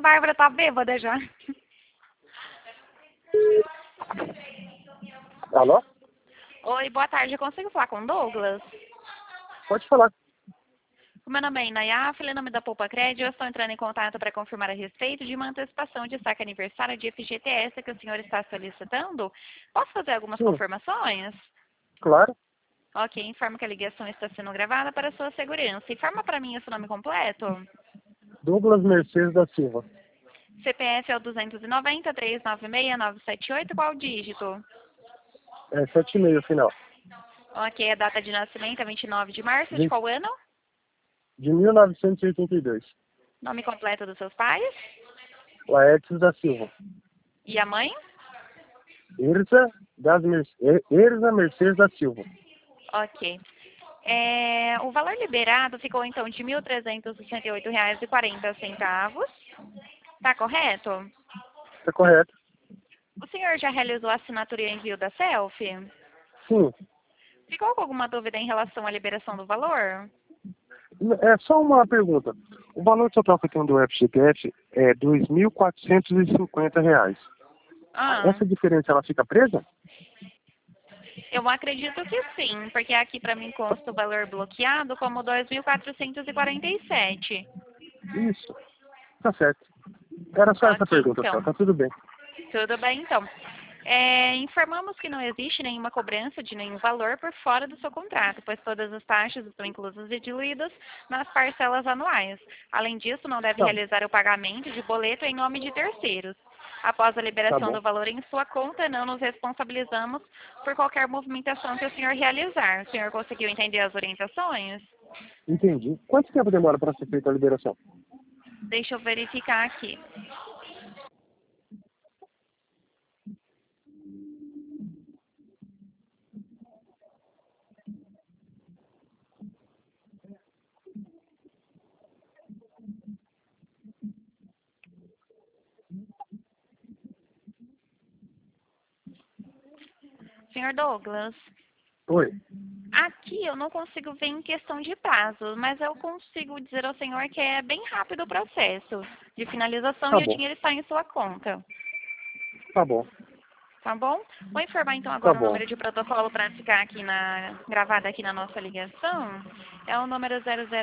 Bárbara tá bêbada já. Alô? Oi, boa tarde. Eu consigo falar com o Douglas? Pode falar. O meu nome é Inayá, filha nome da Poupa Crédito. Eu estou entrando em contato para confirmar a respeito de uma antecipação de saque aniversário de FGTS que o senhor está solicitando. Posso fazer algumas Sim, confirmações? claro. Ok, informo que a ligação está sendo gravada para sua segurança. Informa para mim o seu nome completo. Douglas Mercedes da Silva. CPF é o 290-396-978, qual dígito? É 7,5 final. Ok, a data de nascimento é 29 de março, de 20 qual ano? de 1982. Nome completo dos seus pais? Laertes da Silva. E a mãe? Erza Mercedes da Silva. Ok. O valor liberado ficou então de R$ 1.368,40. Tá correto? Está correto? O senhor já realizou a assinatura e envio da selfie? Sim. Ficou com alguma dúvida em relação à liberação do valor? É só uma pergunta. O valor total que eu tenho do FGTS é R$ 2.450. Ah, Essa diferença ela fica presa? eu acredito que sim, porque aqui para mim consta o valor bloqueado como 2.447. Isso. Tá certo. Era só essa Ok, pergunta só. então. Tá tudo bem. Tudo bem, então. Informamos que não existe nenhuma cobrança de nenhum valor por fora do seu contrato, pois todas as taxas estão inclusas e diluídas nas parcelas anuais. Além disso, não deve Tá, realizar o pagamento de boleto em nome de terceiros. Após a tá liberação bom. do valor em sua conta, não nos responsabilizamos por qualquer movimentação que o senhor realizar. O senhor conseguiu entender as orientações? Entendi. Quanto tempo demora para ser feita a liberação? Deixa eu verificar aqui. Senhor Douglas? Oi. Aqui eu não consigo ver em questão de prazo, mas eu consigo dizer ao senhor que é bem rápido o processo de finalização Tá e o bom. dinheiro está em sua conta. Tá bom. Tá bom? Vou informar então Tá agora o bom. número de protocolo para ficar aqui gravado aqui na nossa ligação. É o número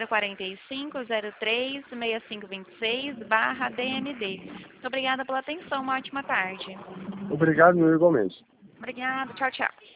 0045-03-6526/DND. Muito obrigada pela atenção, uma ótima tarde. Obrigado, meu igualmente. Obrigada, tchau, tchau.